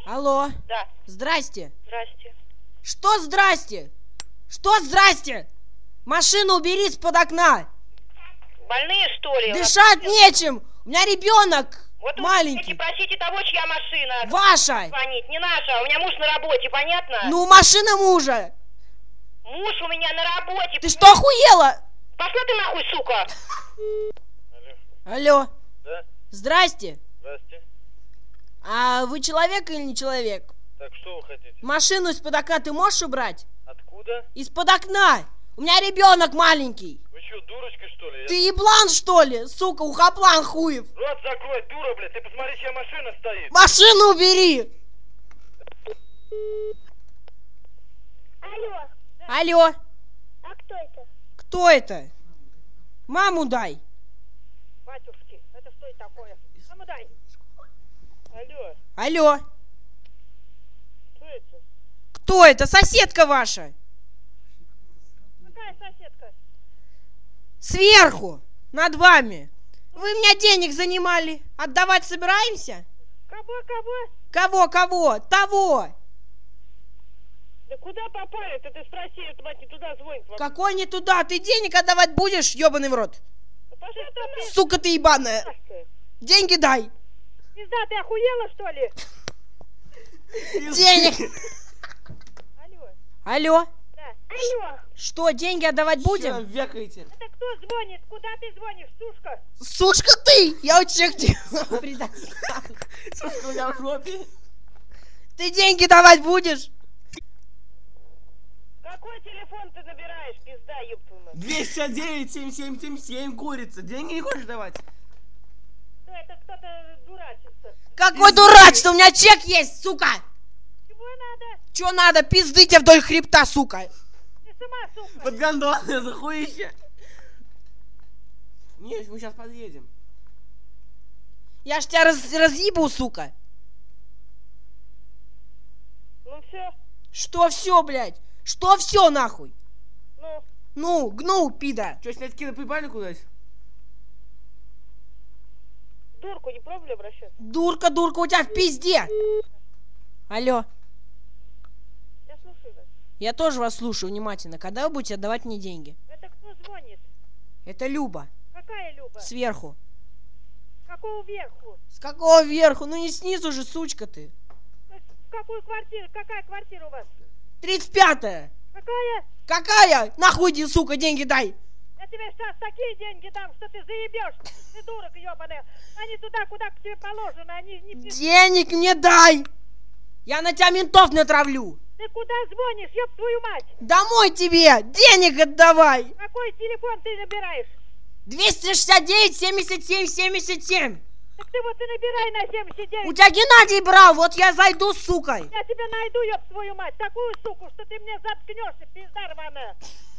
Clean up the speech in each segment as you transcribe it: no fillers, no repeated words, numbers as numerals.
Алло. Да. Здрасте. Здрасте. Что здрасте? Что здрасте? Машину убери из-под окна. Больные, что ли? Дышать нечем. У меня ребенок Вот маленький. вы просите того, чья машина. Ваша. Звонить, не наша. У меня муж на работе, понятно? Ну, машина мужа. Муж у меня на работе. Ты что, охуела? Пошла ты нахуй, сука. Алло. Да? Здрасте. Здрасте. А вы человек или не человек? Так, что вы хотите? Машину из-под окна ты можешь убрать? Откуда? Из-под окна. У меня ребенок маленький. Вы что, дурочка, что ли? Ты еблан, что ли? Сука, ухоплан хуев. Рот закрой, дура, блядь. Ты посмотри, чья машина стоит. Машину убери. Алло, Алло. а кто это? Кто это? Маму дай. Батюшки, это что это такое? Ну дай. Алло, Алло. что это? Кто это? Соседка ваша. Какая соседка? Сверху. Над вами. Вы меня денег занимали. Отдавать собираемся? Кого? Кого? Того. Да куда попали-то? Ты спроси, это мать не туда звонит. Какой не туда? Ты денег отдавать будешь, ебаный в рот? Пошли ты. Сука ты ебаная. Деньги дай. Пизда, ты охуела, что ли? Денег. Алло. Алло. Да. Алло, Что, деньги отдавать будем? Векаете? Это кто звонит? Куда ты звонишь, сушка? Сучка ты! Я у тебя предал. Сушка у меня в жопе. Ты деньги давать будешь? Какой телефон ты набираешь, пизда, ёб твою мать? 209 7777 курица. Деньги не хочешь давать? Что это кто-то дурачится? Какой дурак, что у меня чек есть, сука! Чего надо? Че надо? Пизды тебе вдоль хребта, сука! Ты сама, сука. Под гондоны за хуище. Не, мы сейчас подъедем. Я ж тебя разъебу, сука! Ну все, Что все, блядь? Что все, нахуй? ну, Ну, гнул, пида! Че, снять кида поебали куда-то? дурку не пробовали обращаться? Дурка, у тебя в пизде! Алло, Я слушаю вас. я тоже вас слушаю внимательно. Когда вы будете отдавать мне деньги? Это кто звонит? Это Люба, Какая Люба? сверху. Какого верху? С какого верху? Ну не снизу же, сучка ты. В какую квартиру? Какая квартира у вас? 35-я! Какая? Какая? Нахуй иди, сука, деньги дай! Я тебе сейчас такие деньги дам, что ты заебешь. Ты дурак ебаная. Они туда, куда к тебе положено. Они не... Денег мне дай! Я на тебя ментов натравлю! Ты куда звонишь, ёб твою мать? Домой тебе! Денег отдавай! Какой телефон ты набираешь? 269 77 77! Так ты вот и набирай на 79. У тебя Геннадий брал, вот я зайду с сукой! Я тебя найду, ёб твою мать. Такую суку, что ты мне заткнешься, пизда рваная.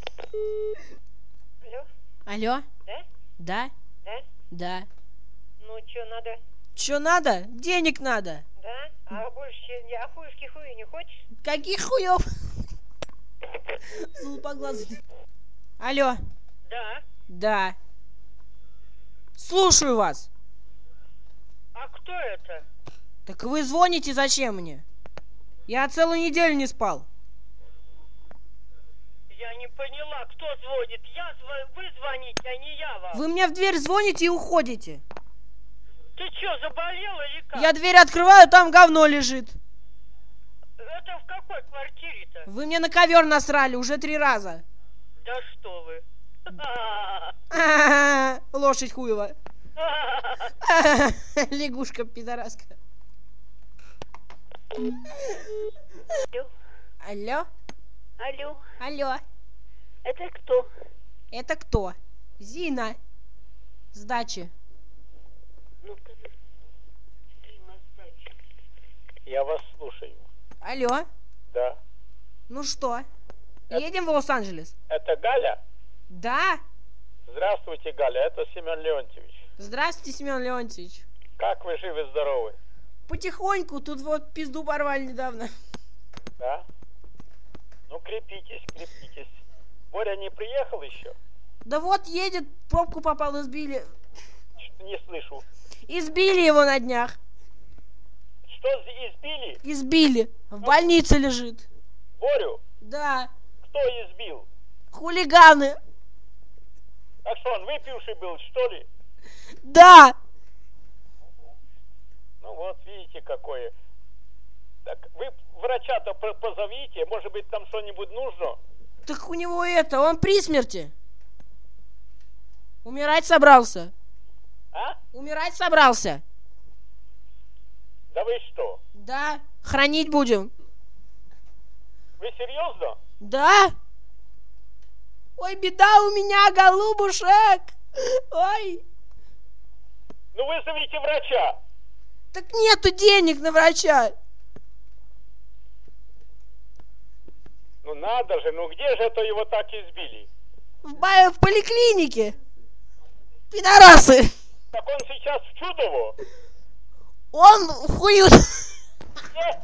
Алло? Алло? Да? Да? Да? Да. Ну, что надо? Че надо? Денег надо. Да? А больше я хуюшки хую не хочешь? Каких хуев? Золотоглазый. Алло? Да. Да. Слушаю вас. А кто это? Так вы звоните зачем мне? Я целую неделю не спал. Я не поняла, кто звонит. Вы звоните, а не я вам. Вы мне в дверь звоните и уходите. Ты что, заболела или как? Я дверь открываю, там говно лежит. Это в какой квартире-то? Вы мне на ковер насрали уже 3 раза. Да что вы. Лошадь хуева. Лягушка пидораска. Алло? алло, Алло? это кто? Это кто? Зина. С дачи. Ну-ка, Я вас слушаю. Алло? Да. Ну что? Едем в Лос-Анджелес? Это Галя? Да? Здравствуйте, Галя. Это Семен Леонтьевич. Здравствуйте, Семен Леонтьевич. Как вы живы-здоровы? Потихоньку, тут вот пизду порвали недавно. Да? Ну, крепитесь, крепитесь. Боря не приехал еще? Да вот едет, в пробку попал, избили. Не слышу. Избили его на днях. Что, избили? Избили. В больнице лежит. Борю? Да. Кто избил? Хулиганы. А что, он выпивший был, что ли? Да. Ну вот, видите, какое. Так, вы врача-то позовите, может быть, там что-нибудь нужно? Так у него он при смерти. Умирать собрался. А? Умирать собрался. Да вы что? Да. Хранить будем. Вы серьезно? Да. Ой, беда у меня, голубушек. Ой. Ну вызовите врача. Так нету денег на врача. Ну надо же, ну где же это его так избили? В поликлинике. Пидорасы. Так он сейчас в Чудово? Он в хую. Где?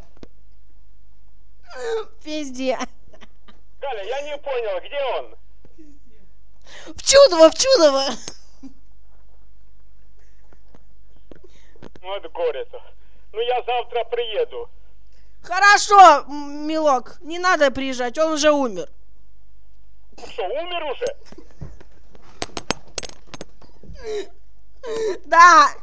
Везде. Галя, я не понял, где он? В Чудово, в Чудово. Вот горе-то. Ну я завтра приеду. Хорошо, милок, не надо приезжать, он уже умер. Что, умер уже? Да.